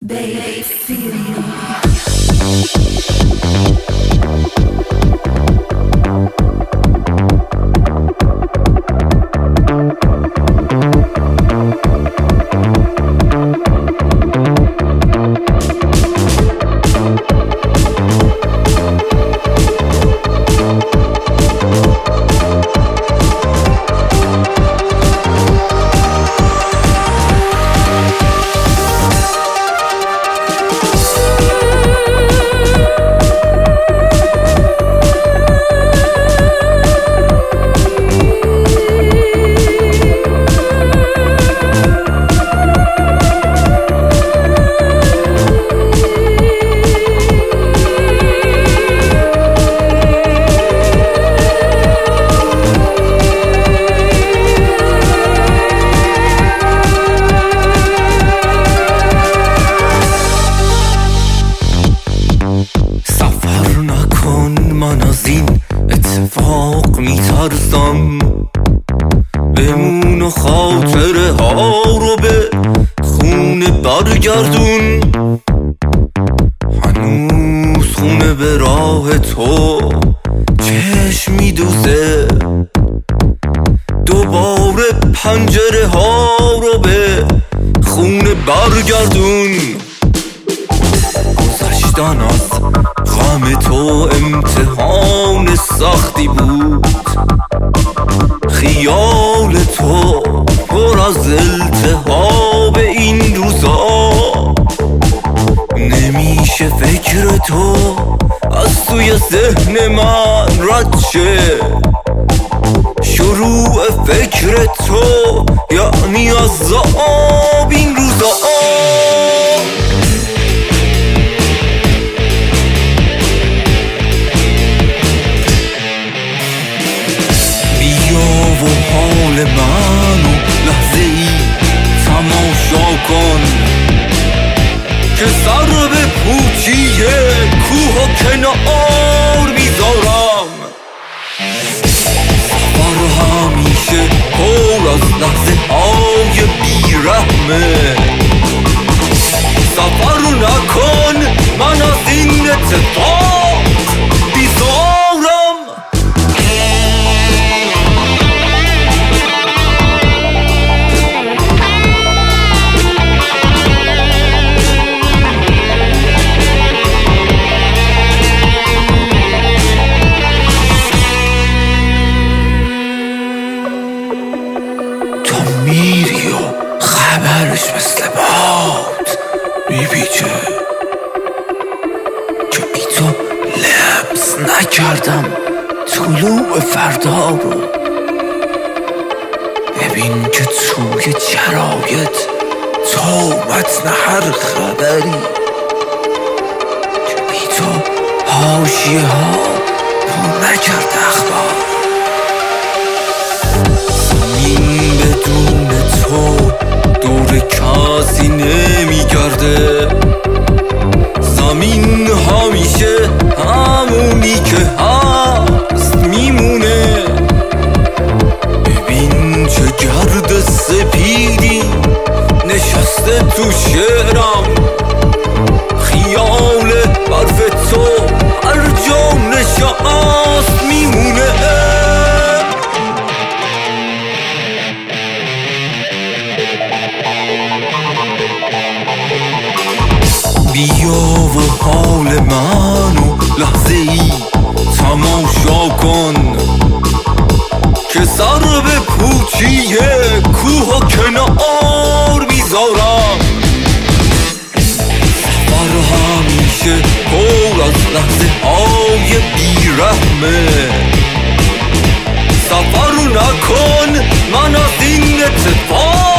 Baby, feel you. من از این اتفاق میترسم، بمون و خاطره ها رو به خونه برگردون. هنوز خونه به راه تو چشم میدوزه، دوباره پنجره ها رو به خونه برگردون. گذشتن از غم تو امتحان سختی بود، خیال تو پر از التهاب این روزا. نمیشه فکر تو از توی ذهن من رد شه، شروع فکر تو یعنی عذاب این روزا. و حال منو لحظه ای تماشا کن که سر به پوچی کوه و کنار میذارم. سفر همیشه پر از لحظه های بیرحمه، سفر نکن من از این اتفاق بیزارم. میری و خبرش مثل باد میپیچه که بی تو لمس نکردم طلوع فردا رو. ببین که توی شرایط تو متن هر خبری که بی تو حاشیه ها پر نکرد اخبار. بدون تو دور کسی نمیگرده، زمین همیشه همونی که هست میمونه. ببین چه گرد سپیدی نشسته تو شعرم، خیال برف تو هر جا نشست میمونه. بیا و حال منو لحظه ای تماشا کن که سر به پوچی کوه و کنار میذارم. سفر همیشه پر از لحظه های بیرحمه، سفر نکن من از این اتفاق